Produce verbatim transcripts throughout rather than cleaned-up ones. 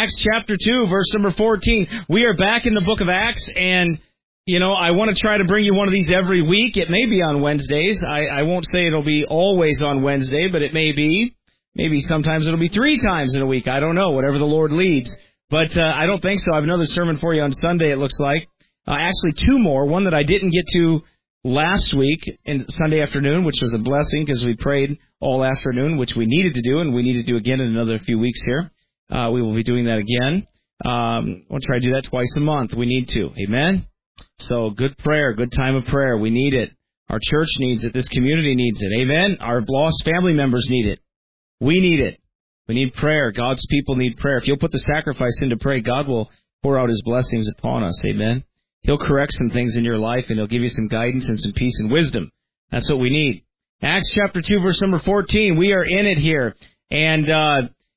Acts chapter two, verse number fourteen. We are back in the book of Acts, and, you know, I want to try to bring you one of these every week. It may be on Wednesdays. I, I won't say it'll be always on Wednesday, but it may be. Maybe sometimes it'll be three times in a week. I don't know, whatever the Lord leads. But uh, I don't think so. I have another sermon for you on Sunday, it looks like. Uh, actually, two more. One that I didn't get to last week, in Sunday afternoon, which was a blessing because we prayed all afternoon, which we needed to do, and we need to do again in another few weeks here. Uh, we will be doing that again. Um, we'll try to do that twice a month. We need to. Amen? So, good prayer, good time of prayer. We need it. Our church needs it. This community needs it. Amen? Our lost family members need it. We need it. We need prayer. God's people need prayer. If you'll put the sacrifice in to pray, God will pour out His blessings upon us. Amen? He'll correct some things in your life, and He'll give you some guidance and some peace and wisdom. That's what we need. Acts chapter two, verse number fourteen. We are in it here. And, uh,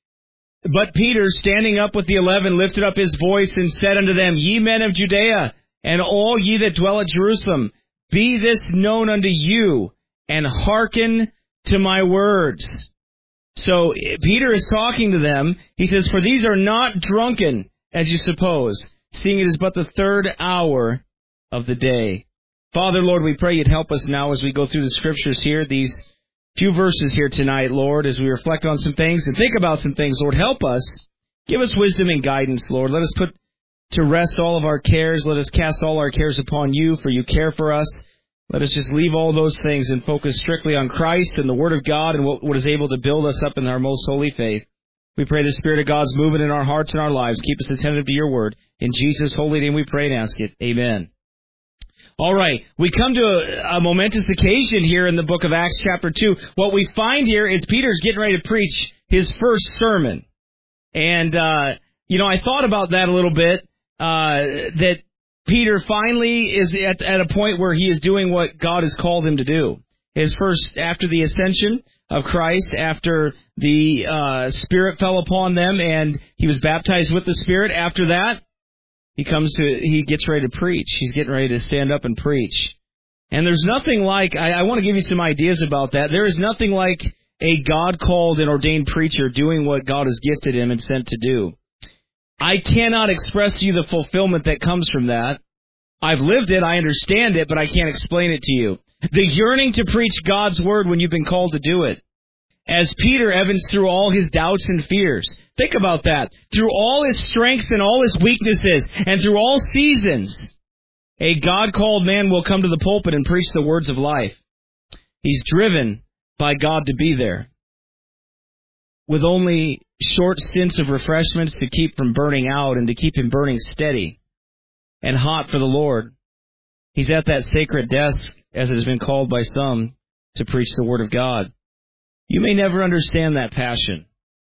but Peter, standing up with the eleven, lifted up his voice and said unto them, Ye men of Judea, and all ye that dwell at Jerusalem, be this known unto you, and hearken to my words. So Peter is talking to them. He says, For these are not drunken, as you suppose, seeing it is but the third hour of the day. Father, Lord, we pray You'd help us now as we go through the Scriptures here, these few verses here tonight, Lord, as we reflect on some things and think about some things. Lord, help us. Give us wisdom and guidance, Lord. Let us put to rest all of our cares. Let us cast all our cares upon You, for You care for us. Let us just leave all those things and focus strictly on Christ and the Word of God and what, what is able to build us up in our most holy faith. We pray the Spirit of God's moving in our hearts and our lives. Keep us attentive to Your Word. In Jesus' holy name we pray and ask it. Amen. All right. We come to a, a momentous occasion here in the book of Acts chapter two. What we find here is Peter's getting ready to preach his first sermon. And, uh, you know, I thought about that a little bit, uh, that Peter finally is at, at a point where he is doing what God has called him to do. His first, after the ascension of Christ, after the uh, Spirit fell upon them and he was baptized with the Spirit, after that, he comes to, he gets ready to preach. He's getting ready to stand up and preach. And there's nothing like, I, I want to give you some ideas about that. There is nothing like a God-called and ordained preacher doing what God has gifted him and sent to do. I cannot express to you the fulfillment that comes from that. I've lived it, I understand it, but I can't explain it to you. The yearning to preach God's Word when you've been called to do it. As Peter evinced through all his doubts and fears. Think about that. Through all his strengths and all his weaknesses, and through all seasons, a God-called man will come to the pulpit and preach the words of life. He's driven by God to be there. With only short stints of refreshments to keep from burning out and to keep him burning steady and hot for the Lord. He's at that sacred desk, as it has been called by some, to preach the Word of God. You may never understand that passion,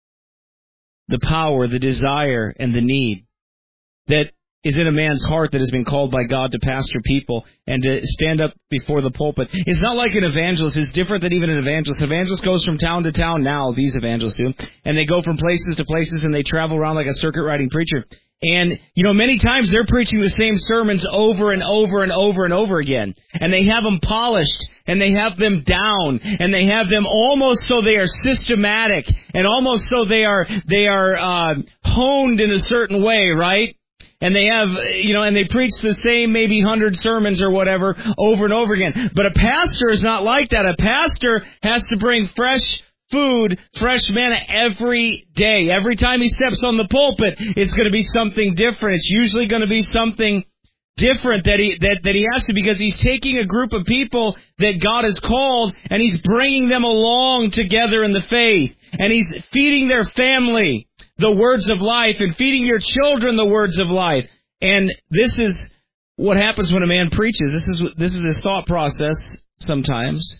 the power, the desire, and the need that is in a man's heart that has been called by God to pastor people and to stand up before the pulpit. It's not like an evangelist. It's different than even an evangelist. An evangelist goes from town to town now, these evangelists do, and they go from places to places and they travel around like a circuit-riding preacher. And, you know, many times they're preaching the same sermons over and over and over and over again. And they have them polished, and they have them down, and they have them almost so they are systematic, and almost so they are, they are, uh, honed in a certain way, right? And they have, you know, and they preach the same maybe hundred sermons or whatever over and over again. But a pastor is not like that. A pastor has to bring fresh food, fresh manna every day. Every time he steps on the pulpit, it's going to be something different. It's usually going to be something different that he that, that he has to, because he's taking a group of people that God has called and he's bringing them along together in the faith. And he's feeding their family the words of life and feeding your children the words of life. And this is what happens when a man preaches. This is this is his thought process sometimes.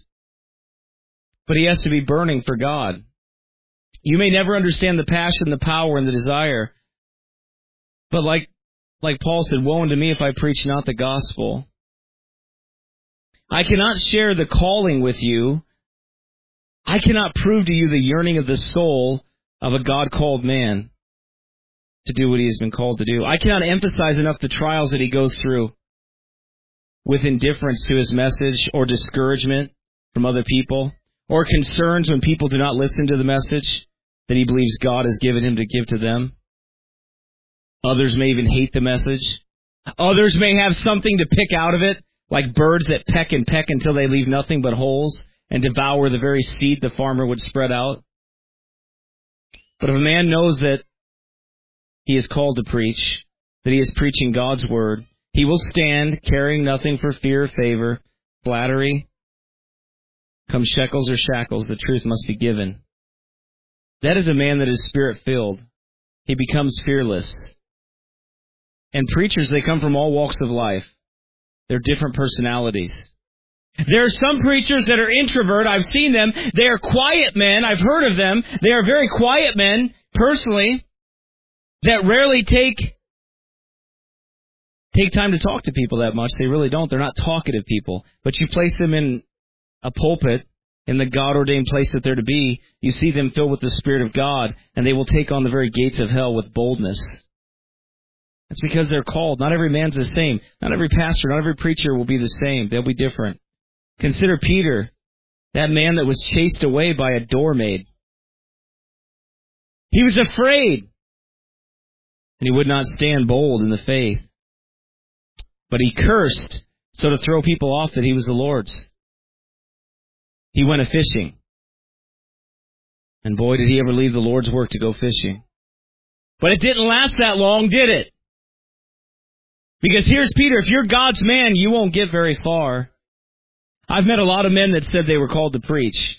But he has to be burning for God. You may never understand the passion, the power, and the desire. But like like Paul said, woe unto me if I preach not the gospel. I cannot share the calling with you. I cannot prove to you the yearning of the soul of a God-called man to do what he has been called to do. I cannot emphasize enough the trials that he goes through with indifference to his message or discouragement from other people, or concerns when people do not listen to the message that he believes God has given him to give to them. Others may even hate the message. Others may have something to pick out of it, like birds that peck and peck until they leave nothing but holes and devour the very seed the farmer would spread out. But if a man knows that he is called to preach, that he is preaching God's word, he will stand, caring nothing for fear or favor, flattery. Come shekels or shackles, the truth must be given. That is a man that is spirit-filled. He becomes fearless. And preachers, they come from all walks of life. They're different personalities. There are some preachers that are introvert. I've seen them. They are quiet men. I've heard of them. They are very quiet men, personally, that rarely take take time to talk to people that much. They really don't. They're not talkative people. But you place them in a pulpit, in the God-ordained place that they're to be, you see them filled with the Spirit of God, and they will take on the very gates of hell with boldness. It's because they're called. Not every man's the same. Not every pastor, not every preacher will be the same. They'll be different. Consider Peter, that man that was chased away by a doormaid. He was afraid, and he would not stand bold in the faith. But he cursed, so to throw people off that he was the Lord's. He went a-fishing. And boy, did he ever leave the Lord's work to go fishing. But it didn't last that long, did it? Because here's Peter, if you're God's man, you won't get very far. I've met a lot of men that said they were called to preach.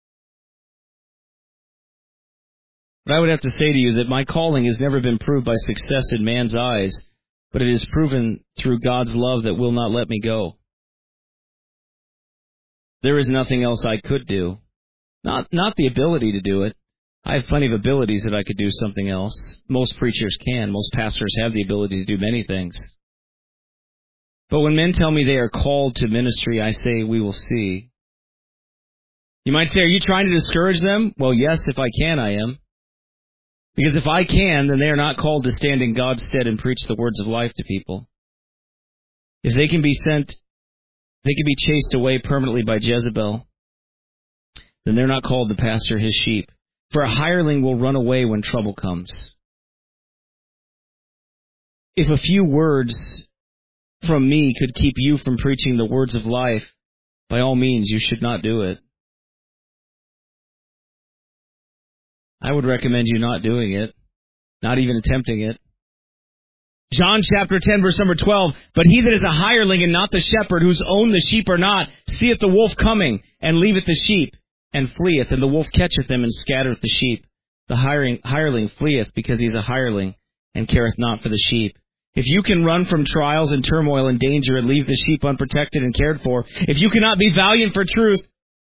But I would have to say to you that my calling has never been proved by success in man's eyes, but it is proven through God's love that will not let me go. There is nothing else I could do. Not not the ability to do it. I have plenty of abilities that I could do something else. Most preachers can. Most pastors have the ability to do many things. But when men tell me they are called to ministry, I say, we will see. You might say, are you trying to discourage them? Well, yes, if I can, I am. Because if I can, then they are not called to stand in God's stead and preach the words of life to people. If they can be sent, they can be chased away permanently by Jezebel, then they're not called to pastor his sheep. For a hireling will run away when trouble comes. If a few words from me could keep you from preaching the words of life, by all means, you should not do it. I would recommend you not doing it, not even attempting it. John chapter ten, verse number twelve, but he that is a hireling and not the shepherd, whose own the sheep are not, seeth the wolf coming, and leaveth the sheep, and fleeth, and the wolf catcheth them, and scattereth the sheep. The hiring, hireling fleeth, because he is a hireling, and careth not for the sheep. If you can run from trials and turmoil and danger and leave the sheep unprotected and cared for, if you cannot be valiant for truth,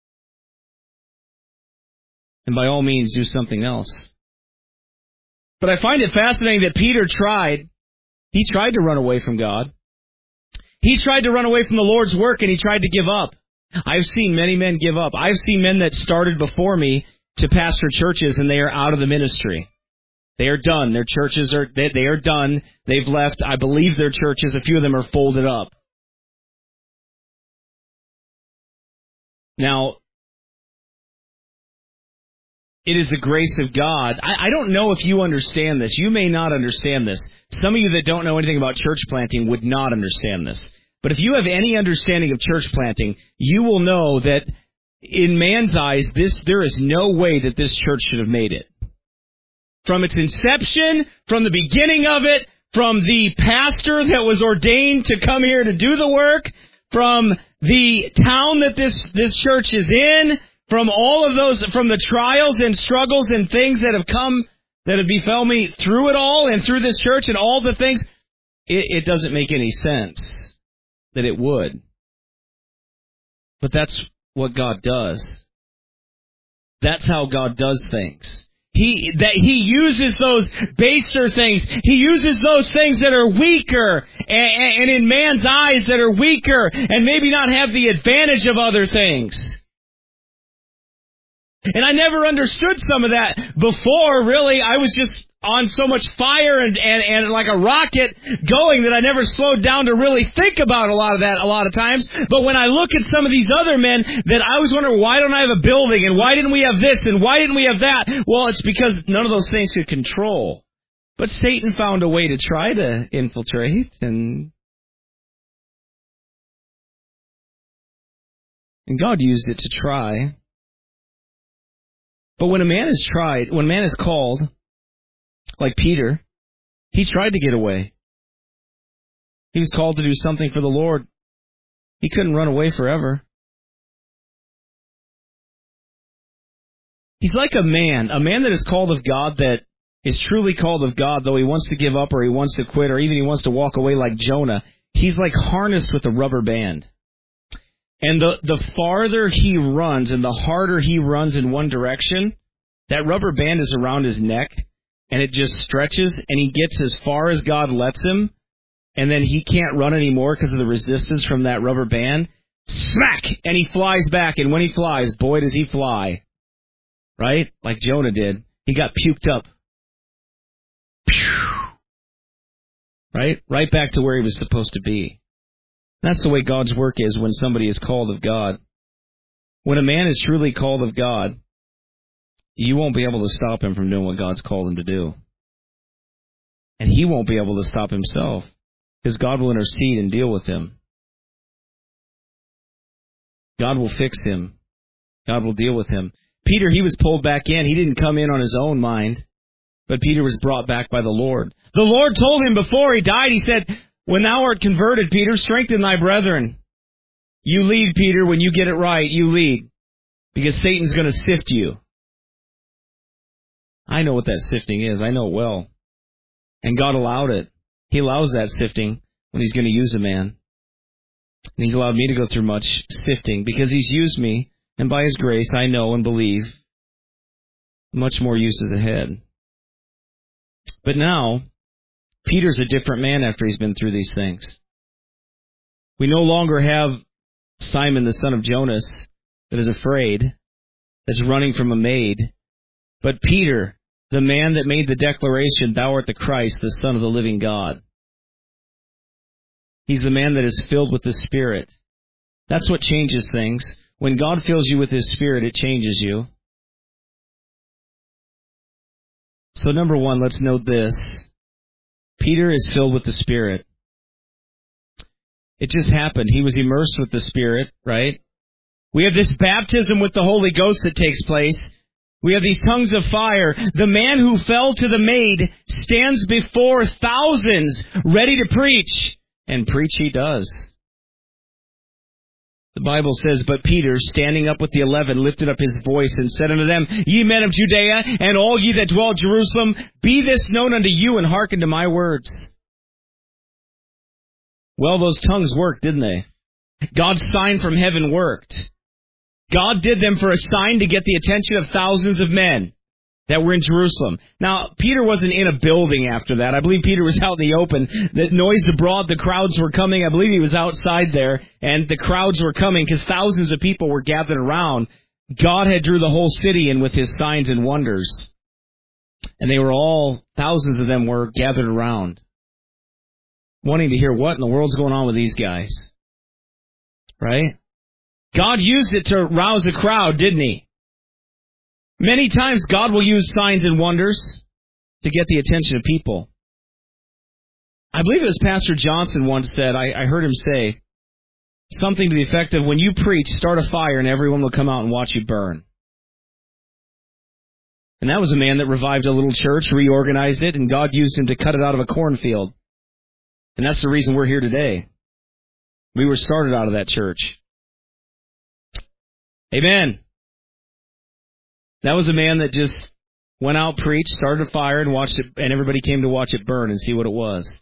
then by all means do something else. But I find it fascinating that Peter tried. He tried to run away from God. He tried to run away from the Lord's work, and he tried to give up. I've seen many men give up. I've seen men that started before me to pastor churches, and they are out of the ministry. They are done. Their churches are they, they are done. They've left. I believe their churches, a few of them are folded up. Now, it is the grace of God. I, I don't know if you understand this. You may not understand this. Some of you that don't know anything about church planting would not understand this. But if you have any understanding of church planting, you will know that in man's eyes, this there is no way that this church should have made it. From its inception, from the beginning of it, from the pastor that was ordained to come here to do the work, from the town that this, this church is in, from all of those, from the trials and struggles and things that have come, that have befell me through it all and through this church and all the things, it, it doesn't make any sense that it would. But that's what God does. That's how God does things. He that He uses those baser things. He uses those things that are weaker and, and in man's eyes that are weaker and maybe not have the advantage of other things. And I never understood some of that before, really. I was just on so much fire and, and, and like a rocket going that I never slowed down to really think about a lot of that a lot of times. But when I look at some of these other men, that I was wondering, why don't I have a building? And why didn't we have this? And why didn't we have that? Well, it's because none of those things could control. But Satan found a way to try to infiltrate, and and God used it to try. But when a man is tried, when a man is called, like Peter, he tried to get away. He was called to do something for the Lord. He couldn't run away forever. He's like a man, a man that is called of God, that is truly called of God, though he wants to give up or he wants to quit or even he wants to walk away like Jonah. He's like harnessed with a rubber band. And the, the farther he runs and the harder he runs in one direction, that rubber band is around his neck, and it just stretches, and he gets as far as God lets him, and then he can't run anymore because of the resistance from that rubber band. Smack! And he flies back, and when he flies, boy, does he fly. Right? Like Jonah did. He got puked up. Right? Right back to where he was supposed to be. That's the way God's work is when somebody is called of God. When a man is truly called of God, you won't be able to stop him from doing what God's called him to do. And he won't be able to stop himself, because God will intercede and deal with him. God will fix him. God will deal with him. Peter, he was pulled back in. He didn't come in on his own mind, but Peter was brought back by the Lord. The Lord told him before he died, he said, when thou art converted, Peter, strengthen thy brethren. You lead, Peter, when you get it right, you lead, because Satan's going to sift you. I know what that sifting is. I know it well. And God allowed it. He allows that sifting when he's going to use a man. And he's allowed me to go through much sifting because he's used me, and by his grace I know and believe much more use is ahead. But now, Peter's a different man after he's been through these things. We no longer have Simon, the son of Jonas, that is afraid, that's running from a maid, but Peter, the man that made the declaration, thou art the Christ, the Son of the living God. He's the man that is filled with the Spirit. That's what changes things. When God fills you with His Spirit, it changes you. So number one, let's note this. Peter is filled with the Spirit. It just happened. He was immersed with the Spirit, right? We have this baptism with the Holy Ghost that takes place. We have these tongues of fire. The man who fell to the maid stands before thousands ready to preach. And preach he does. The Bible says, but Peter, standing up with the eleven, lifted up his voice and said unto them, Ye men of Judea, and all ye that dwell at Jerusalem, be this known unto you, and hearken to my words. Well, those tongues worked, didn't they? God's sign from heaven worked. God did them for a sign to get the attention of thousands of men that were in Jerusalem. Now, Peter wasn't in a building after that. I believe Peter was out in the open. The noise abroad, the crowds were coming. I believe he was outside there, and the crowds were coming because thousands of people were gathered around. God had drew the whole city in with His signs and wonders. And they were all, thousands of them were gathered around, wanting to hear what in the world's going on with these guys. Right? God used it to rouse a crowd, didn't He? Many times God will use signs and wonders to get the attention of people. I believe it was Pastor Johnson once said, I, I heard him say something to the effect of, when you preach, start a fire and everyone will come out and watch you burn. And that was a man that revived a little church, reorganized it, and God used him to cut it out of a cornfield. And that's the reason we're here today. We were started out of that church. Amen. That was a man that just went out, preached, started a fire, and watched it, and everybody came to watch it burn and see what it was.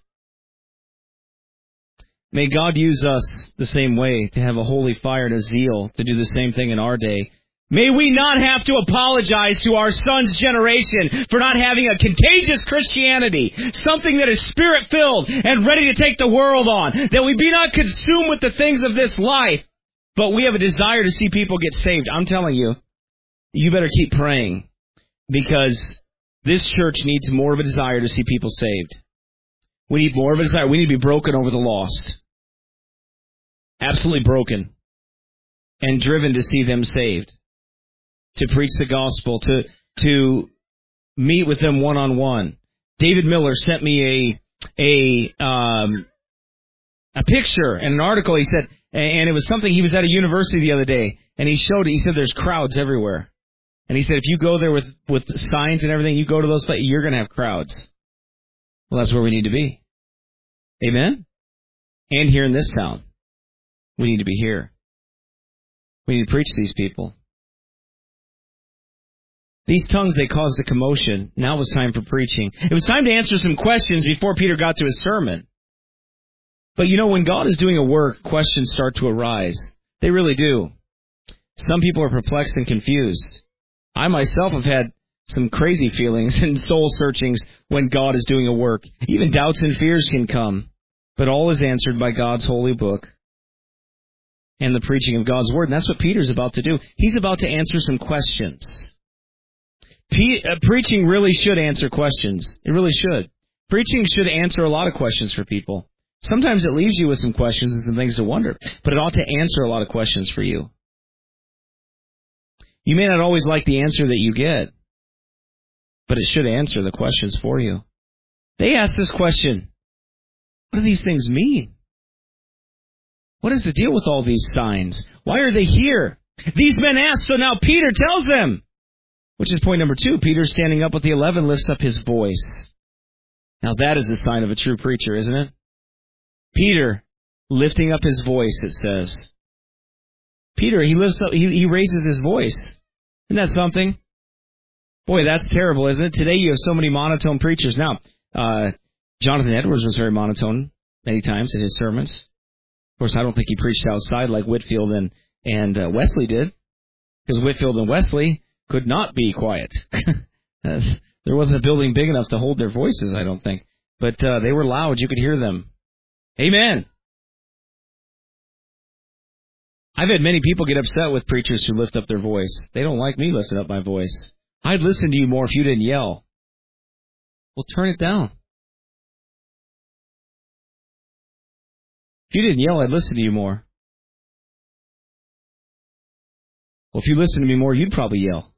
May God use us the same way, to have a holy fire and a zeal to do the same thing in our day. May we not have to apologize to our son's generation for not having a contagious Christianity, something that is Spirit-filled and ready to take the world on, that we be not consumed with the things of this life, but we have a desire to see people get saved. I'm telling you, you better keep praying, because this church needs more of a desire to see people saved. We need more of a desire. We need to be broken over the lost. Absolutely broken. And driven to see them saved. To preach the gospel. To, to meet with them one-on-one. David Miller sent me a a um, a picture and an article. He said, and it was something, he was at a university the other day, and he showed it. He said there's crowds everywhere. And he said if you go there with, with signs and everything, you go to those places, you're going to have crowds. Well, that's where we need to be. Amen? And here in this town, we need to be here. We need to preach to these people. These tongues, they caused a commotion. Now it was time for preaching. It was time to answer some questions before Peter got to his sermon. But you know, when God is doing a work, questions start to arise. They really do. Some people are perplexed and confused. I myself have had some crazy feelings and soul searchings when God is doing a work. Even doubts and fears can come. But all is answered by God's holy book and the preaching of God's word. And that's what Peter's about to do. He's about to answer some questions. Pe- uh, preaching really should answer questions. It really should. Preaching should answer a lot of questions for people. Sometimes it leaves you with some questions and some things to wonder, but it ought to answer a lot of questions for you. You may not always like the answer that you get, but it should answer the questions for you. They asked this question, what do these things mean? What is the deal with all these signs? Why are they here? These men asked, so now Peter tells them. Which is point number two. Peter, standing up with the eleven, lifts up his voice. Now that is a sign of a true preacher, isn't it? Peter, lifting up his voice, it says. Peter, he lifts up, he, he raises his voice. Isn't that something? Boy, that's terrible, isn't it? Today you have so many monotone preachers. Now, uh, Jonathan Edwards was very monotone many times in his sermons. Of course, I don't think he preached outside like Whitefield and, and uh, Wesley did. Because Whitefield and Wesley could not be quiet. There wasn't a building big enough to hold their voices, I don't think. But uh, they were loud. You could hear them. Amen. I've had many people get upset with preachers who lift up their voice. They don't like me lifting up my voice. I'd listen to you more if you didn't yell. Well, turn it down. If you didn't yell, I'd listen to you more. Well, if you listen to me more, you'd probably yell.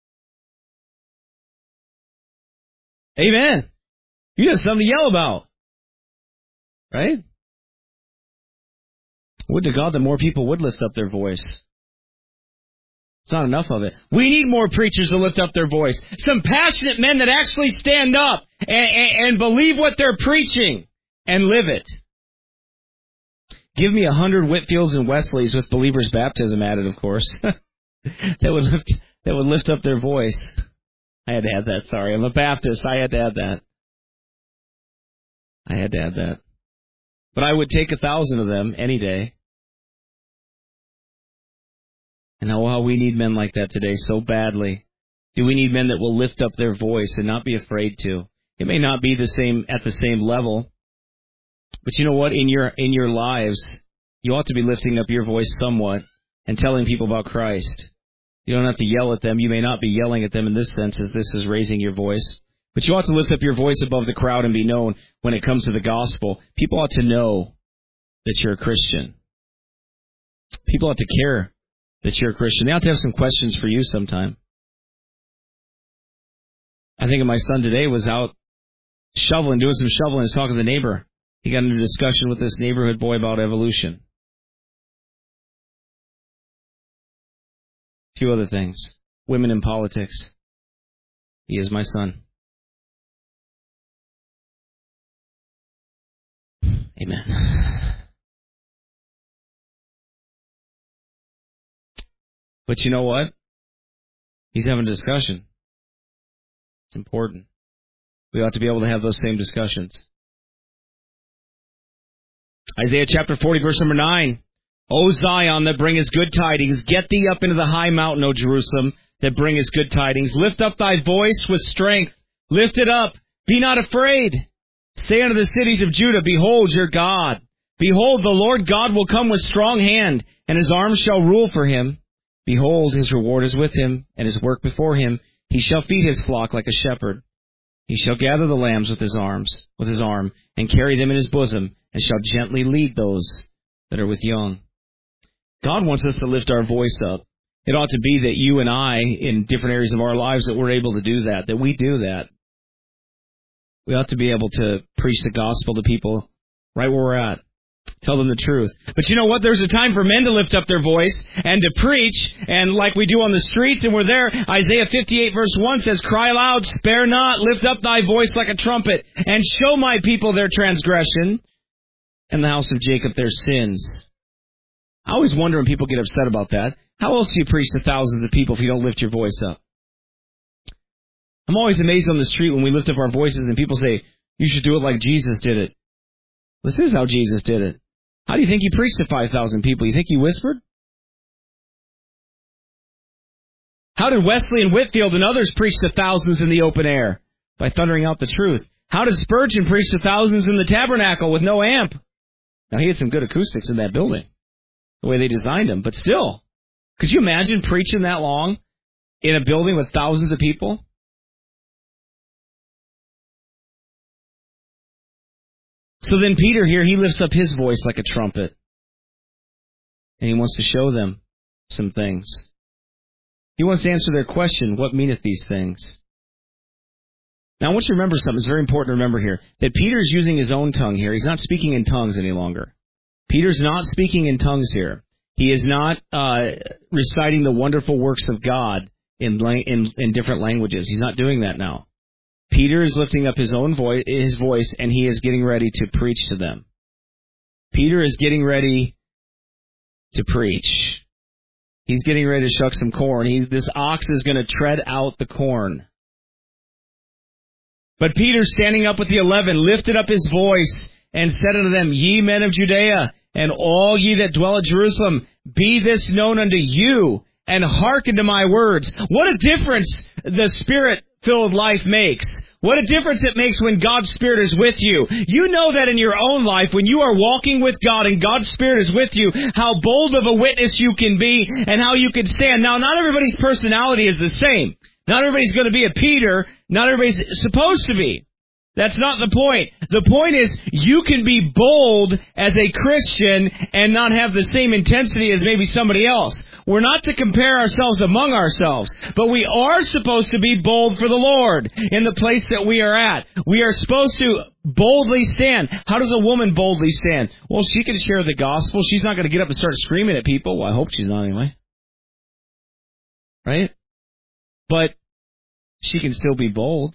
Amen. You have something to yell about. Right? Would to God that more people would lift up their voice. It's not enough of it. We need more preachers to lift up their voice. Some passionate men that actually stand up and, and, and believe what they're preaching and live it. Give me a hundred Whitfields and Wesleys with believers' baptism added, of course. that would lift that would lift up their voice. I had to add that, sorry. I'm a Baptist. I had to add that. I had to add that. But I would take a thousand of them any day. And how, how we need men like that today so badly. Do we need men that will lift up their voice and not be afraid to? It may not be the same at the same level. But you know what? In your in your lives, you ought to be lifting up your voice somewhat and telling people about Christ. You don't have to yell at them. You may not be yelling at them in this sense as this is raising your voice. But you ought to lift up your voice above the crowd and be known when it comes to the gospel. People ought to know that you're a Christian. People ought to care that you're a Christian. They ought to have some questions for you sometime. I think of my son today was out shoveling, doing some shoveling, and talking to the neighbor. He got into a discussion with this neighborhood boy about evolution. A few other things. Women in politics. He is my son. Amen. But you know what? He's having a discussion. It's important. We ought to be able to have those same discussions. Isaiah chapter forty, verse number nine. O Zion, that bringest good tidings, get thee up into the high mountain, O Jerusalem, that bringest good tidings. Lift up thy voice with strength. Lift it up. Be not afraid. Say unto the cities of Judah, behold your God. Behold, the Lord God will come with strong hand, and his arm shall rule for him. Behold, his reward is with him, and his work before him. He shall feed his flock like a shepherd. He shall gather the lambs with his arms, with his arm, and carry them in his bosom, and shall gently lead those that are with young. God wants us to lift our voice up. It ought to be that you and I, in different areas of our lives, that we're able to do that, that we do that. We ought to be able to preach the gospel to people right where we're at. Tell them the truth. But you know what? There's a time for men to lift up their voice and to preach, and like we do on the streets, and we're there. Isaiah fifty-eight verse one says, "Cry aloud, spare not, lift up thy voice like a trumpet, and show my people their transgression, and the house of Jacob their sins." I always wonder when people get upset about that. How else do you preach to thousands of people if you don't lift your voice up? I'm always amazed on the street when we lift up our voices and people say, "You should do it like Jesus did it." This is how Jesus did it. How do you think he preached to five thousand people? You think he whispered? How did Wesley and Whitefield and others preach to thousands in the open air? By thundering out the truth. How did Spurgeon preach to thousands in the tabernacle with no amp? Now, he had some good acoustics in that building, the way they designed them, but still. Could you imagine preaching that long in a building with thousands of people? So then Peter here, he lifts up his voice like a trumpet. And he wants to show them some things. He wants to answer their question, what meaneth these things? Now I want you to remember something. It's very important to remember here. That Peter's using his own tongue here. He's not speaking in tongues any longer. Peter's not speaking in tongues here. He is not uh, reciting the wonderful works of God in, in in different languages. He's not doing that now. Peter is lifting up his own voice, his voice, and he is getting ready to preach to them. Peter is getting ready to preach. He's getting ready to shuck some corn. He, this ox is going to tread out the corn. But Peter, standing up with the eleven, lifted up his voice and said unto them, Ye men of Judea, and all ye that dwell at Jerusalem, be this known unto you, and hearken to my words. What a difference the Spirit-filled life makes. What a difference it makes when God's Spirit is with you. You know that in your own life, when you are walking with God and God's Spirit is with you, how bold of a witness you can be and how you can stand. Now, not everybody's personality is the same. Not everybody's going to be a Peter. Not everybody's supposed to be. That's not the point. The point is you can be bold as a Christian and not have the same intensity as maybe somebody else. We're not to compare ourselves among ourselves, but we are supposed to be bold for the Lord in the place that we are at. We are supposed to boldly stand. How does a woman boldly stand? Well, she can share the gospel. She's not going to get up and start screaming at people. Well, I hope she's not anyway. Right? But she can still be bold.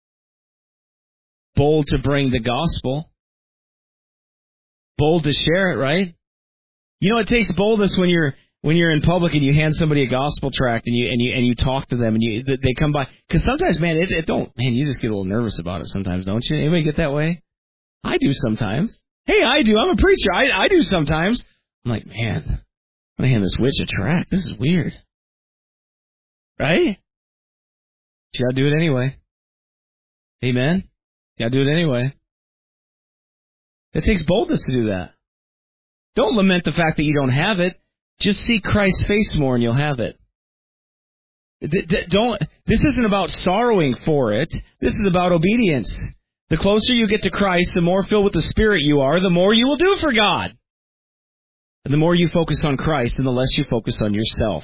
Bold to bring the gospel. Bold to share it, right? You know, it takes boldness when you're when you're in public and you hand somebody a gospel tract and you and you and you talk to them and you they come by. Because sometimes, man, it, it don't. Man, you just get a little nervous about it sometimes, don't you? Anybody get that way? I do sometimes. Hey, I do. I'm a preacher. I I do sometimes. I'm like, man, I'm gonna hand this witch a tract. This is weird, right? But you gotta do it anyway. Amen. Yeah, do it anyway. It takes boldness to do that. Don't lament the fact that you don't have it. Just see Christ's face more and you'll have it. D- d- don't. This isn't about sorrowing for it. This is about obedience. The closer you get to Christ, the more filled with the Spirit you are, the more you will do for God. And the more you focus on Christ and the less you focus on yourself.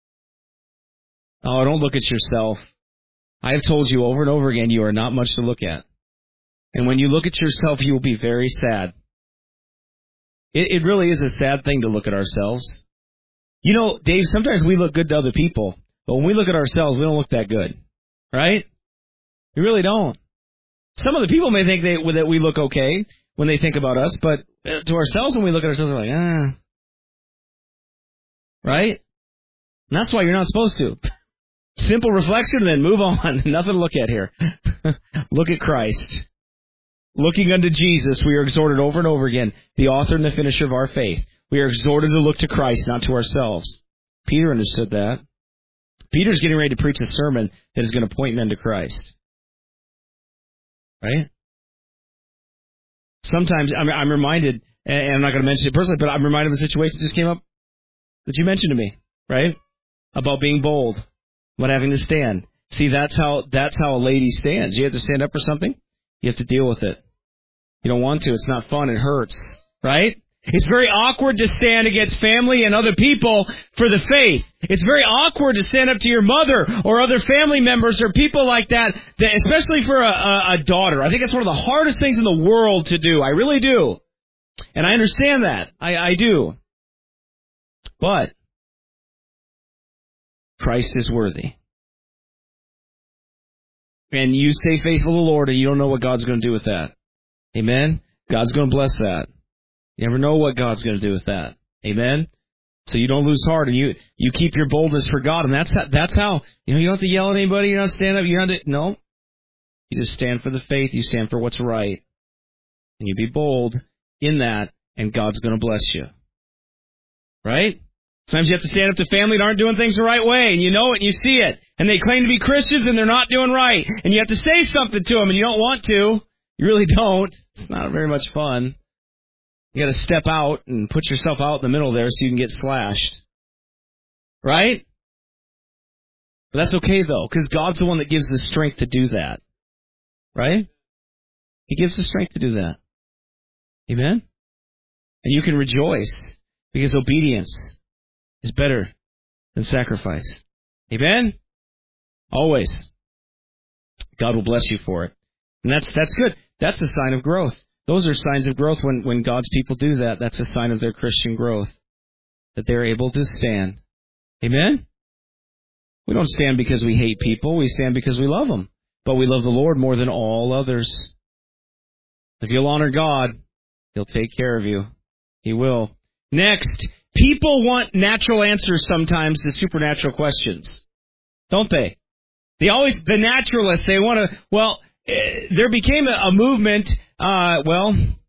Oh, don't look at yourself. I have told you over and over again, you are not much to look at. And when you look at yourself, you will be very sad. It, it really is a sad thing to look at ourselves. You know, Dave, sometimes we look good to other people, but when we look at ourselves, we don't look that good. Right? We really don't. Some of the people may think they, that we look okay when they think about us, but to ourselves, when we look at ourselves, we're like, ah. Right? And that's why you're not supposed to. Simple reflection, and then move on. Nothing to look at here. Look at Christ. Looking unto Jesus, we are exhorted over and over again, the author and the finisher of our faith. We are exhorted to look to Christ, not to ourselves. Peter understood that. Peter's getting ready to preach a sermon that is going to point men to Christ. Right? Sometimes I'm, I'm reminded, and I'm not going to mention it personally, but I'm reminded of a situation that just came up that you mentioned to me, right? About being bold, about having to stand. See, that's how that's how a lady stands. You have to stand up for something. You have to deal with it. You don't want to. It's not fun. It hurts. Right? It's very awkward to stand against family and other people for the faith. It's very awkward to stand up to your mother or other family members or people like that, that especially for a, a, a daughter. I think it's one of the hardest things in the world to do. I really do. And I understand that. I, I do. But Christ is worthy. And you stay faithful to the Lord, and you don't know what God's going to do with that. Amen? God's going to bless that. You never know what God's going to do with that. Amen? So you don't lose heart, and you, you keep your boldness for God. And that's how, that's how, you know, you don't have to yell at anybody. You don't have to stand up. You don't have to, no. You just stand for the faith. You stand for what's right. And you be bold in that, and God's going to bless you. Right? Sometimes you have to stand up to family that aren't doing things the right way, and you know it, and you see it. And they claim to be Christians, and they're not doing right. And you have to say something to them, and you don't want to. You really don't. It's not very much fun. You got to step out and put yourself out in the middle there so you can get slashed. Right? But that's okay, though, because God's the one that gives the strength to do that. Right? He gives the strength to do that. Amen? And you can rejoice, because obedience is better than sacrifice. Amen? Always. God will bless you for it. And that's that's good. That's a sign of growth. Those are signs of growth when, when God's people do that. That's a sign of their Christian growth, that they're able to stand. Amen? We don't stand because we hate people. We stand because we love them. But we love the Lord more than all others. If you'll honor God, He'll take care of you. He will. Next, people want natural answers sometimes to supernatural questions. Don't they? They always, the naturalists, they want to, well, uh, there became a, a movement, uh, well,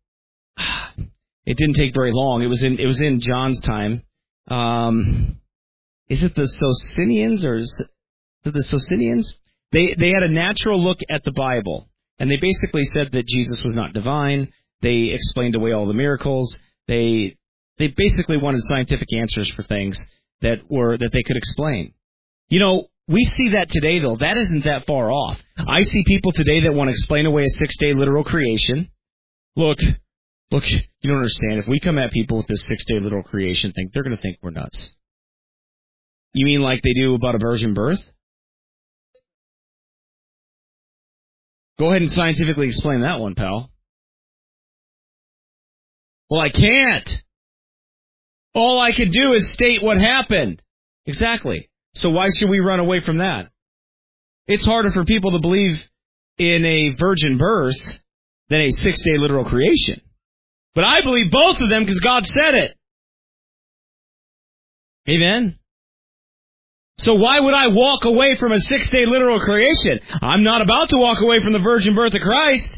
it didn't take very long. It was in, it was in John's time. Um, is it the Socinians or is it the Socinians? They, they had a natural look at the Bible, and they basically said that Jesus was not divine. They explained away all the miracles. They, They basically wanted scientific answers for things that were that they could explain. You know, we see that today, though. That isn't that far off. I see people today that want to explain away a six-day literal creation. Look, look, you don't understand. If we come at people with this six-day literal creation thing, they're going to think we're nuts. You mean like they do about a virgin birth? Go ahead and scientifically explain that one, pal. Well, I can't. All I could do is state what happened. Exactly. So why should we run away from that? It's harder for people to believe in a virgin birth than a six-day literal creation. But I believe both of them because God said it. Amen? So why would I walk away from a six-day literal creation? I'm not about to walk away from the virgin birth of Christ.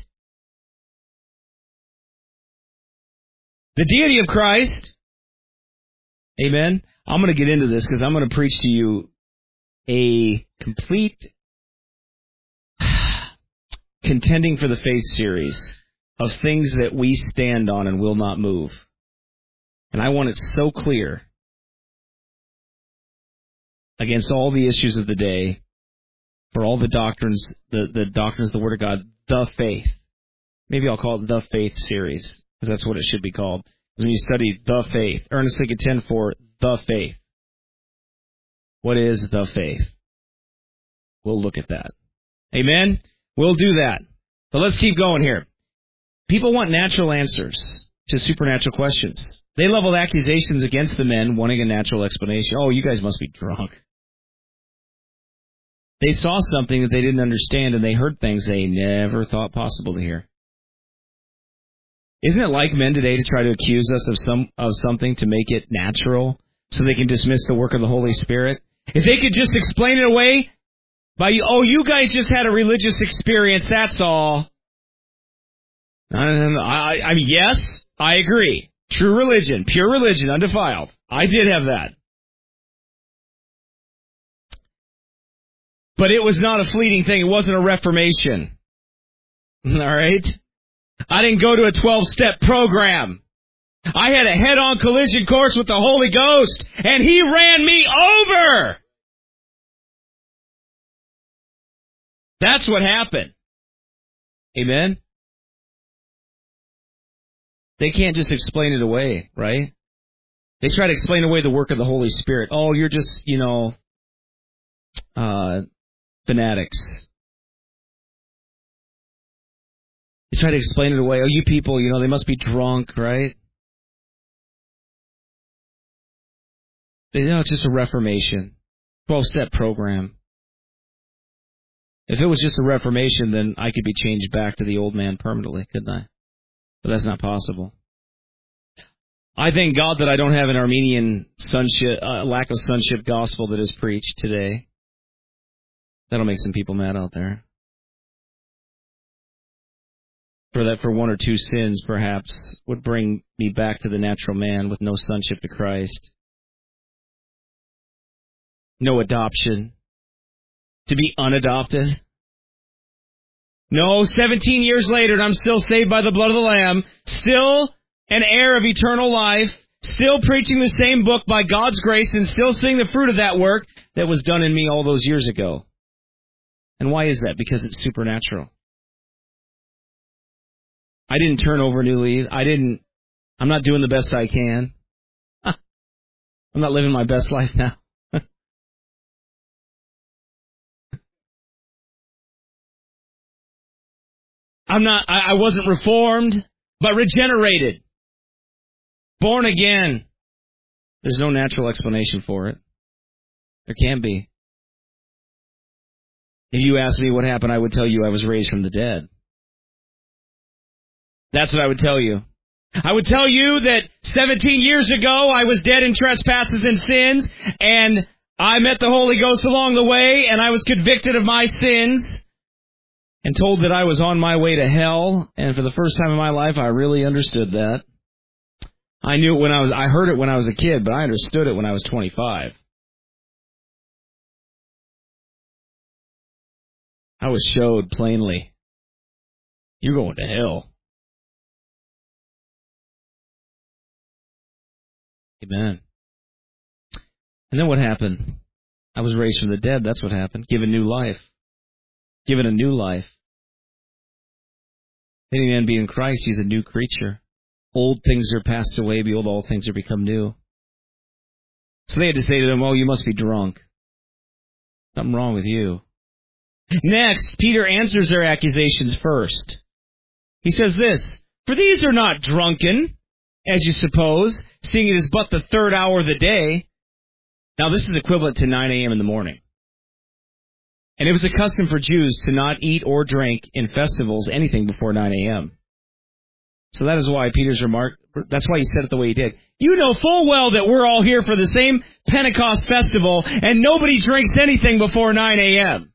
The deity of Christ. Amen. I'm going to get into this because I'm going to preach to you a complete contending for the faith series of things that we stand on and will not move. And I want it so clear against all the issues of the day, for all the doctrines, the, the doctrines of the Word of God, the faith. Maybe I'll call it the faith series, because that's what it should be called. When you study the faith, earnestly contend for the faith. What is the faith? We'll look at that. Amen? We'll do that. But let's keep going here. People want natural answers to supernatural questions. They leveled accusations against the men wanting a natural explanation. Oh, you guys must be drunk. They saw something that they didn't understand, and they heard things they never thought possible to hear. Isn't it like men today to try to accuse us of some of something to make it natural so they can dismiss the work of the Holy Spirit? If they could just explain it away by, oh, you guys just had a religious experience, that's all. I, I, I mean, yes, I agree. True religion, pure religion, undefiled. I did have that. But it was not a fleeting thing. It wasn't a reformation. All right? I didn't go to a twelve-step program. I had a head-on collision course with the Holy Ghost, and He ran me over. That's what happened. Amen? They can't just explain it away, right? They try to explain away the work of the Holy Spirit. Oh, you're just, you know, uh, fanatics. They try to explain it away. Oh, you people, you know, they must be drunk, right? They know it's just a reformation. twelve-step program. If it was just a reformation, then I could be changed back to the old man permanently, couldn't I? But that's not possible. I thank God that I don't have an Armenian sonship, uh, lack of sonship gospel that is preached today. That'll make some people mad out there. For that, for one or two sins, perhaps, would bring me back to the natural man with no sonship to Christ. No adoption. To be unadopted. No, seventeen years later, and I'm still saved by the blood of the Lamb. Still an heir of eternal life. Still preaching the same book by God's grace and still seeing the fruit of that work that was done in me all those years ago. And why is that? Because it's supernatural. I didn't turn over a new leaf. I didn't, I'm not doing the best I can. I'm not living my best life now. I'm not, I, I wasn't reformed, but regenerated. Born again. There's no natural explanation for it. There can't be. If you asked me what happened, I would tell you I was raised from the dead. That's what I would tell you. I would tell you that seventeen years ago I was dead in trespasses and sins, and I met the Holy Ghost along the way, and I was convicted of my sins, and told that I was on my way to hell, and for the first time in my life I really understood that. I knew it when I was, I heard it when I was a kid, but I understood it when I was twenty-five. I was showed plainly, you're going to hell. Amen. And then what happened? I was raised from the dead. That's what happened. Given new life. Given a new life. Any man be in Christ, he's a new creature. Old things are passed away. Behold, all things are become new. So they had to say to them, oh, you must be drunk. Something wrong with you. Next, Peter answers their accusations first. He says this, for these are not drunken, as you suppose, seeing it is but the third hour of the day. Now, this is equivalent to nine a.m. in the morning. And it was a custom for Jews to not eat or drink in festivals anything before nine a.m. So that is why Peter's remark, that's why he said it the way he did. You know full well that we're all here for the same Pentecost festival, and nobody drinks anything before nine a.m.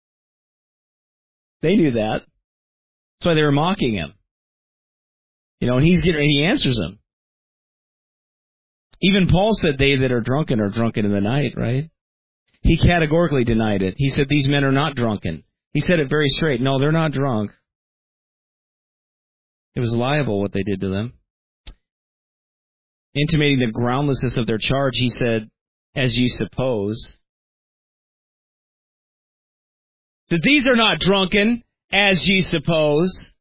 They knew that. That's why they were mocking him. You know, and he's getting, he answers them. Even Paul said they that are drunken are drunken in the night, right? He categorically denied it. He said these men are not drunken. He said it very straight. No, they're not drunk. It was liable what they did to them. Intimating the groundlessness of their charge, he said, as ye suppose, that these are not drunken, as ye suppose.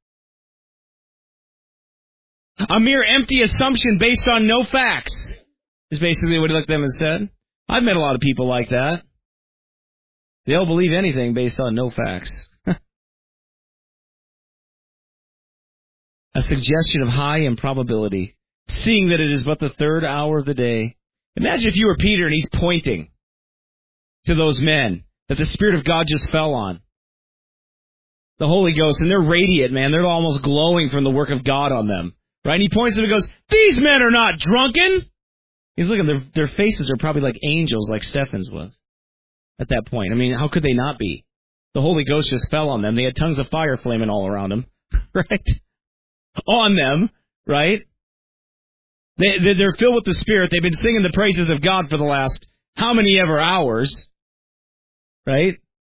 A mere empty assumption based on no facts is basically what he looked at them and said. I've met a lot of people like that. They'll believe anything based on no facts. A suggestion of high improbability, seeing that it is but the third hour of the day. Imagine if you were Peter and he's pointing to those men that the Spirit of God just fell on. The Holy Ghost, and they're radiant, man. They're almost glowing from the work of God on them. Right? And he points to them and goes, these men are not drunken. He's looking, their, their faces are probably like angels, like Stephan's was at that point. I mean, how could they not be? The Holy Ghost just fell on them. They had tongues of fire flaming all around them, right? On them, right? They, they're filled with the Spirit. They've been singing the praises of God for the last how many ever hours, right?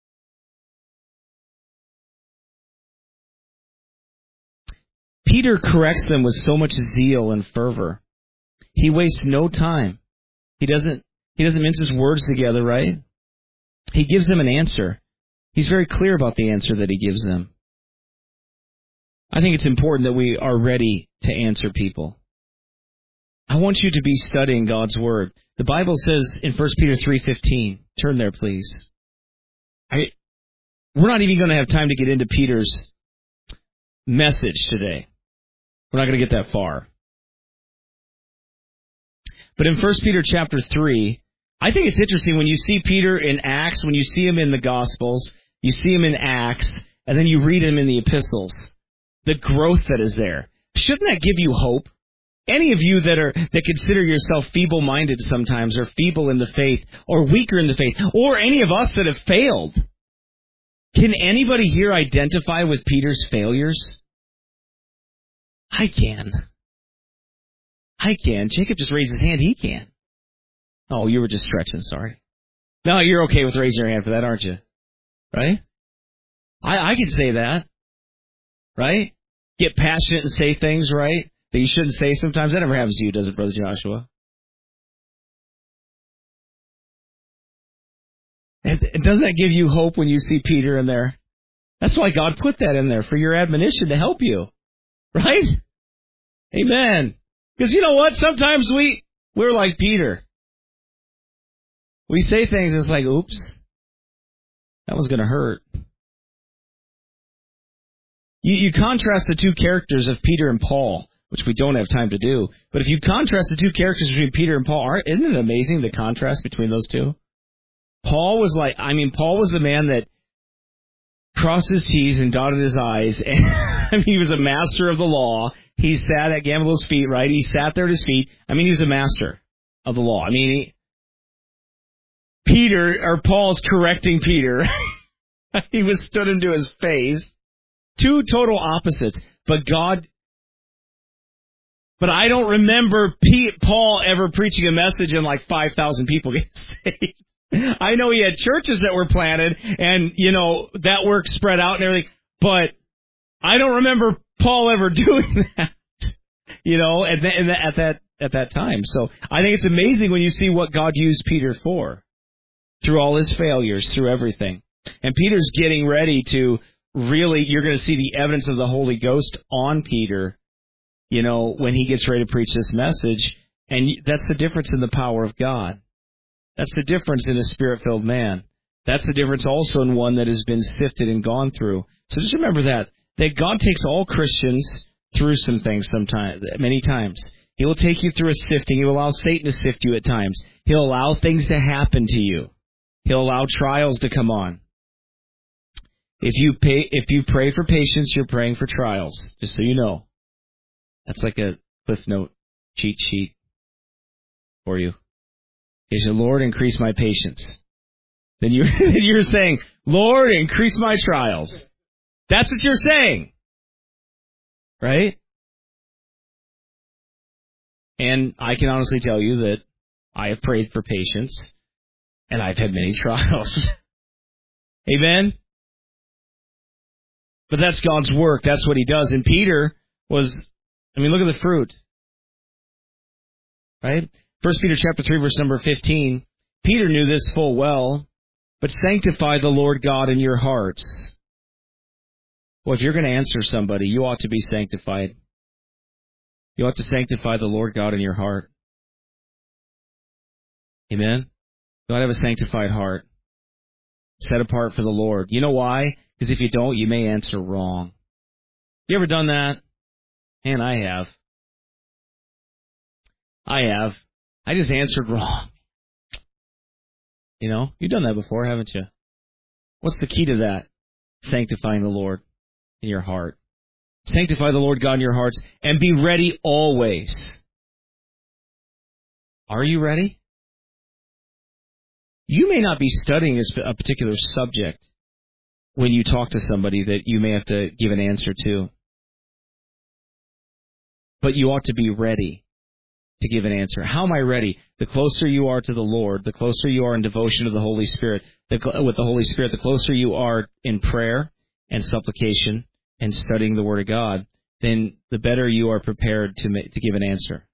Peter corrects them with so much zeal and fervor. He wastes no time. He doesn't, he doesn't mince his words together, right? He gives them an answer. He's very clear about the answer that he gives them. I think it's important that we are ready to answer people. I want you to be studying God's Word. The Bible says in First Peter three fifteen, turn there, please. I, we're not even going to have time to get into Peter's message today. We're not going to get that far. But in First Peter chapter three, I think it's interesting when you see Peter in Acts, when you see him in the Gospels, you see him in Acts, and then you read him in the epistles. The growth that is there. Shouldn't that give you hope? Any of you that are that consider yourself feeble-minded sometimes, or feeble in the faith, or weaker in the faith, or any of us that have failed, can anybody here identify with Peter's failures? I can. I can. Jacob just raised his hand. He can. Oh, you were just stretching. Sorry. No, you're okay with raising your hand for that, aren't you? Right? I, I can say that. Right? Get passionate and say things, right, that you shouldn't say sometimes. That never happens to you, does it, Brother Joshua? And, and doesn't that give you hope when you see Peter in there? That's why God put that in there, for your admonition to help you. Right? Amen. Because you know what? Sometimes we, we're like Peter. We say things, it's like, oops, that was going to hurt. You, you contrast the two characters of Peter and Paul, which we don't have time to do. But if you contrast the two characters between Peter and Paul, aren't, isn't it amazing, the contrast between those two? Paul was like, I mean, Paul was the man that crossed his T's and dotted his I's. And I mean, he was a master of the law. He sat at Gamaliel's feet, right? He sat there at his feet. I mean, he was a master of the law. I mean, he, Peter, or Paul's correcting Peter. He was stood him to his face. Two total opposites. But God, but I don't remember Pete, Paul ever preaching a message and like five thousand people get saved. I know he had churches that were planted and, you know, that work spread out and everything, but I don't remember Paul ever doing that, you know, at, the, at that at that time. So I think it's amazing when you see what God used Peter for, through all his failures, through everything. And Peter's getting ready to really, you're going to see the evidence of the Holy Ghost on Peter, you know, when he gets ready to preach this message. And that's the difference in the power of God. That's the difference in a Spirit-filled man. That's the difference also in one that has been sifted and gone through. So just remember that, that God takes all Christians through some things sometimes, many times. He will take you through a sifting. He will allow Satan to sift you at times. He'll allow things to happen to you. He'll allow trials to come on. If you pay, if you pray for patience, you're praying for trials, just so you know. That's like a Cliff Note cheat sheet for you. You say, Lord, increase my patience. Then you're, you're saying, Lord, increase my trials. That's what you're saying. Right? And I can honestly tell you that I have prayed for patience, and I've had many trials. Amen? But that's God's work. That's what he does. And Peter was, I mean, look at the fruit. Right? First Peter chapter three, verse number fifteen. Peter knew this full well, but sanctify the Lord God in your hearts. Well, if you're going to answer somebody, you ought to be sanctified. You ought to sanctify the Lord God in your heart. Amen? You ought to have a sanctified heart, set apart for the Lord. You know why? Because if you don't, you may answer wrong. You ever done that? Man, I have. I have. I just answered wrong. You know, you've done that before, haven't you? What's the key to that? Sanctifying the Lord in your heart. Sanctify the Lord God in your hearts and be ready always. Are you ready? You may not be studying a particular subject when you talk to somebody that you may have to give an answer to. But you ought to be ready to give an answer. How am I ready? The closer you are to the Lord, the closer you are in devotion to the Holy Spirit, the, with the Holy Spirit, the closer you are in prayer and supplication and studying the Word of God, then the better you are prepared to make, to give an answer.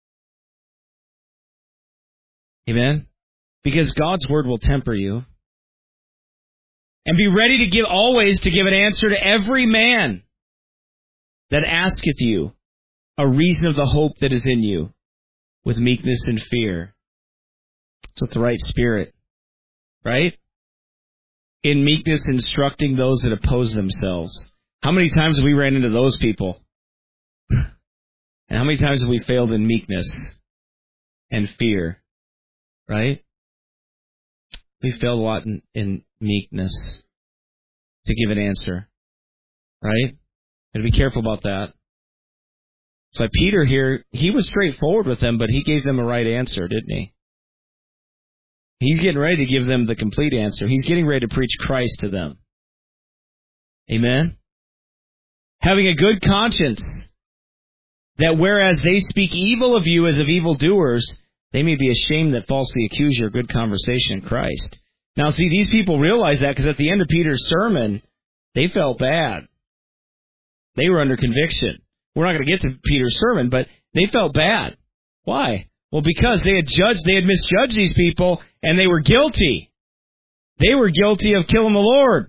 Amen? Because God's Word will temper you. And be ready to give always to give an answer to every man. that asketh you a reason of the hope that is in you with meekness and fear. It's with the right spirit, right? In meekness, instructing those that oppose themselves. How many times have we ran into those people? And how many times have we failed in meekness and fear, right? We failed a lot in, in meekness to give an answer, right? And be careful about that. So Peter here, he was straightforward with them, but he gave them a right answer, didn't he? He's getting ready to give them the complete answer. He's getting ready to preach Christ to them. Amen? Having a good conscience, that whereas they speak evil of you as of evildoers, they may be ashamed that falsely accuse your good conversation in Christ. Now, see, these people realize that because at the end of Peter's sermon, they felt bad. They were under conviction. We're not going to get to Peter's sermon, but they felt bad. Why? Well, because they had judged, they had misjudged these people, and they were guilty. They were guilty of killing the Lord.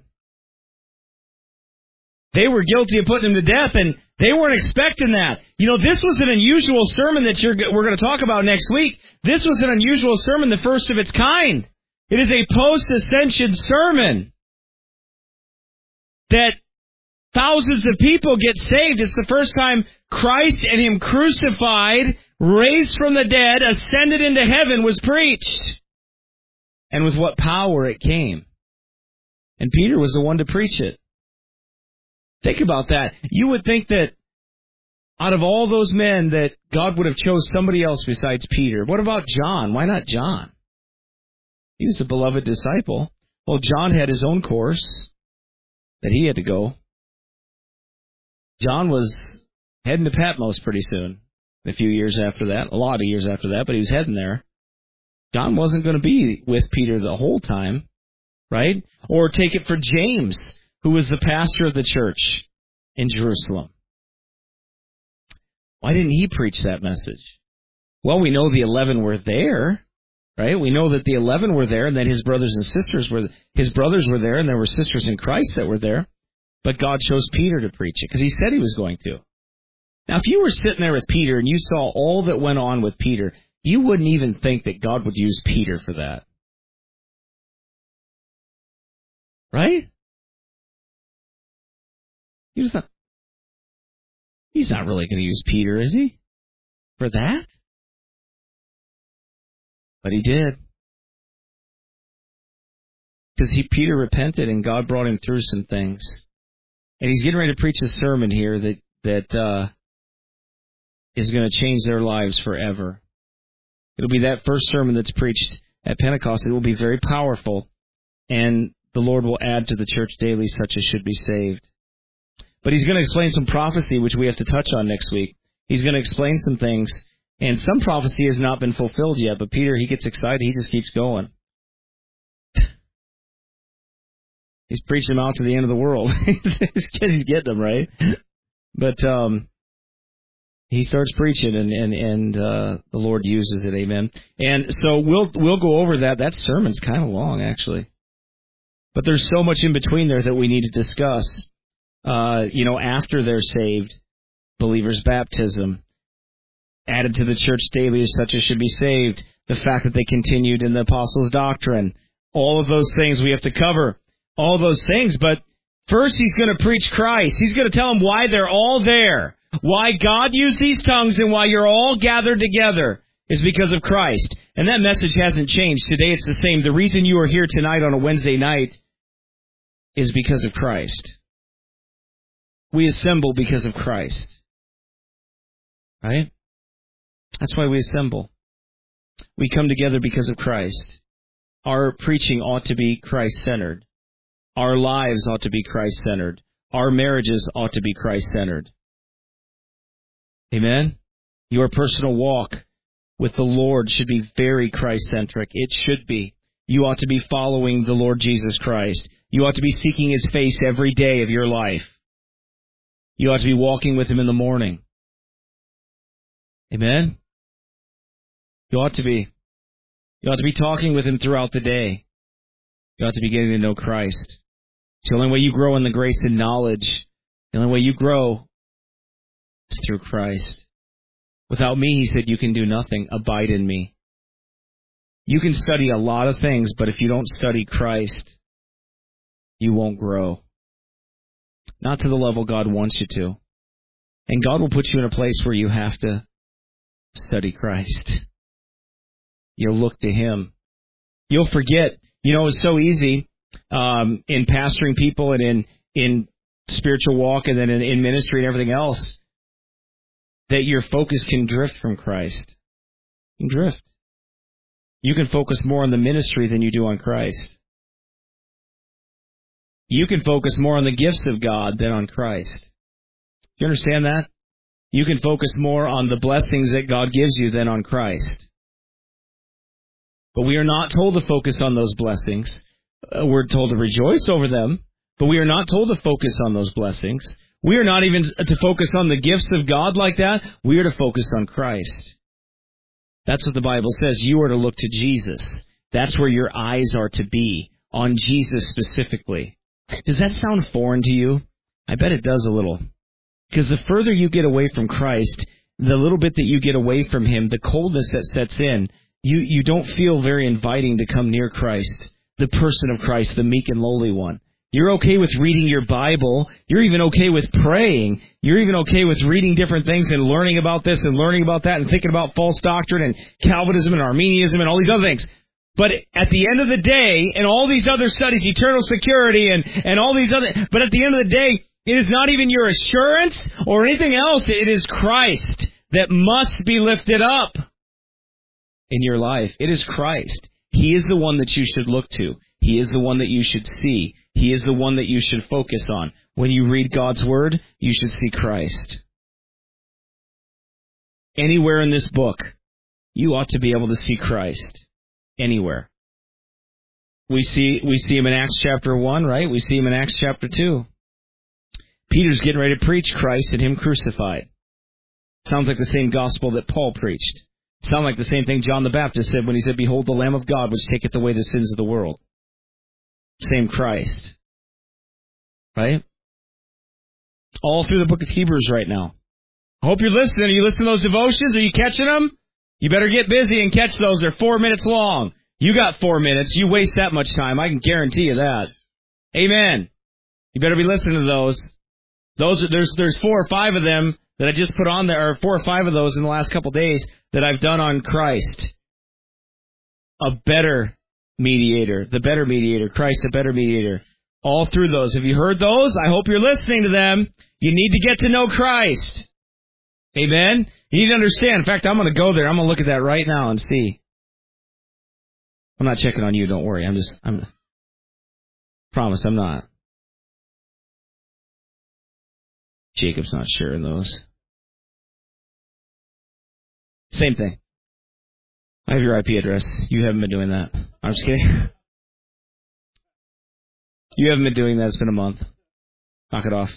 They were guilty of putting him to death, and they weren't expecting that. You know, this was an unusual sermon that you're, we're going to talk about next week. This was an unusual sermon, the first of its kind. It is a post-ascension sermon that thousands of people get saved. It's the first time Christ and Him crucified, raised from the dead, ascended into heaven was preached. And with what power it came. And Peter was the one to preach it. Think about that. You would think that out of all those men that God would have chose somebody else besides Peter. What about John? Why not John? He was a beloved disciple. Well, John had his own course that he had to go. John was heading to Patmos pretty soon. A few years after that. A lot of years after that, but he was heading there. John wasn't going to be with Peter the whole time, right? Or take it for James, who was the pastor of the church in Jerusalem. Why didn't he preach that message? Well, we know the eleven were there, right? We know that the eleven were there and that his brothers and sisters were, his brothers were there and there were sisters in Christ that were there. But God chose Peter to preach it because he said he was going to. Now, if you were sitting there with Peter and you saw all that went on with Peter, you wouldn't even think that God would use Peter for that. Right? He was not, he's not really going to use Peter, is he? For that? But he did. Because he Peter repented and God brought him through some things. And he's getting ready to preach a sermon here that, that uh, is going to change their lives forever. It'll be that first sermon that's preached at Pentecost. It will be very powerful. And the Lord will add to the church daily such as should be saved. But he's going to explain some prophecy, which we have to touch on next week. He's going to explain some things. And some prophecy has not been fulfilled yet. But Peter, he gets excited. He just keeps going. He's preaching them out to the end of the world. He's getting them, right? But um, he starts preaching, and and and uh, the Lord uses it. Amen. And so we'll we'll go over that. That sermon's kind of long, actually. But there's so much in between there that we need to discuss. Uh, you know, after they're saved, believers' baptism, added to the church daily as such as should be saved, the fact that they continued in the apostles' doctrine, all of those things we have to cover. All those things, but first he's going to preach Christ. He's going to tell them why they're all there, why God used these tongues, and why you're all gathered together is because of Christ. And that message hasn't changed. Today it's the same. The reason you are here tonight on a Wednesday night is because of Christ. We assemble because of Christ. Right? That's why we assemble. We come together because of Christ. Our preaching ought to be Christ-centered. Our lives ought to be Christ-centered. Our marriages ought to be Christ-centered. Amen? Your personal walk with the Lord should be very Christ-centric. It should be. You ought to be following the Lord Jesus Christ. You ought to be seeking His face every day of your life. You ought to be walking with Him in the morning. Amen? You ought to be. You ought to be talking with Him throughout the day. You ought to be getting to know Christ. It's the only way you grow in the grace and knowledge. The only way you grow It's through Christ. Without me, he said, you can do nothing. Abide in me. You can study a lot of things, but if you don't study Christ, you won't grow. Not to the level God wants you to. And God will put you in a place where you have to study Christ. You'll look to him. You'll forget. You know, it's so easy um, in pastoring people and in, in spiritual walk and then in, in ministry and everything else that your focus can drift from Christ. You can drift. You can focus more on the ministry than you do on Christ. You can focus more on the gifts of God than on Christ. You understand that? You can focus more on the blessings that God gives you than on Christ. But we are not told to focus on those blessings. Uh, we're told to rejoice over them, but we are not told to focus on those blessings. We are not even to focus on the gifts of God like that. We are to focus on Christ. That's what the Bible says. You are to look to Jesus. That's where your eyes are to be, on Jesus specifically. Does that sound foreign to you? I bet it does a little. Because the further you get away from Christ, the little bit that you get away from him, the coldness that sets in, you, you don't feel very inviting to come near Christ, the person of Christ, the meek and lowly one. You're okay with reading your Bible. You're even okay with praying. You're even okay with reading different things and learning about this and learning about that and thinking about false doctrine and Calvinism and Arminianism and all these other things. But at the end of the day, and all these other studies, eternal security and, and all these other, but at the end of the day, it is not even your assurance or anything else. It is Christ that must be lifted up in your life. It is Christ. He is the one that you should look to. He is the one that you should see. He is the one that you should focus on. When you read God's Word, you should see Christ. Anywhere in this book, you ought to be able to see Christ. Anywhere. We see we see him in Acts chapter one, right? We see him in Acts chapter two. Peter's getting ready to preach Christ and him crucified. Sounds like the same gospel that Paul preached. Sounds like the same thing John the Baptist said when he said, "Behold the Lamb of God, which taketh away the sins of the world." Same Christ. Right? All through the book of Hebrews right now. I hope you're listening. Are you listening to those devotions? Are you catching them? You better get busy and catch those. They're four minutes long. You got four minutes. You waste that much time. I can guarantee you that. Amen. You better be listening to those. Those are, there's there's four or five of them that I just put on there, or four or five of those in the last couple of days that I've done on Christ. A better mediator. The better mediator. Christ, a better mediator. All through those. Have you heard those? I hope you're listening to them. You need to get to know Christ. Amen? You need to understand. In fact, I'm going to go there. I'm going to look at that right now and see. I'm not checking on you. Don't worry. I'm just, I'm, promise I'm not. Jacob's not sharing those. Same thing. I have your I P address. You haven't been doing that. I'm just kidding. You haven't been doing that. It's been a month. Knock it off.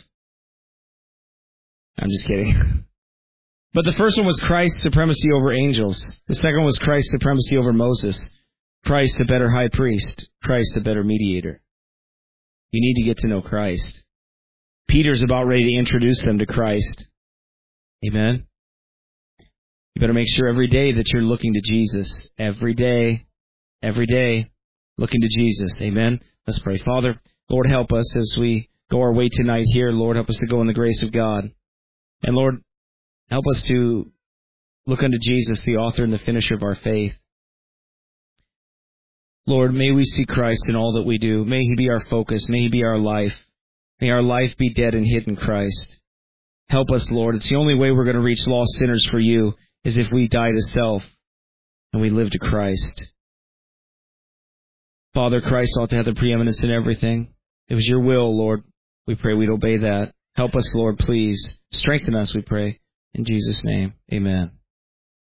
I'm just kidding. But the first one was Christ's supremacy over angels. The second one was Christ's supremacy over Moses. Christ, a better high priest. Christ, a better mediator. You need to get to know Christ. Peter's about ready to introduce them to Christ. Amen? You better make sure every day that you're looking to Jesus. Every day. Every day. Looking to Jesus. Amen? Let's pray. Father, Lord, help us as we go our way tonight here. Lord, help us to go in the grace of God. And Lord, help us to look unto Jesus, the author and the finisher of our faith. Lord, may we see Christ in all that we do. May He be our focus. May He be our life. May our life be dead and hid in Christ. Help us, Lord. It's the only way we're going to reach lost sinners for You, is if we die to self and we live to Christ. Father, Christ ought to have the preeminence in everything. It was Your will, Lord. We pray we'd obey that. Help us, Lord, please. Strengthen us, we pray. In Jesus' name, amen.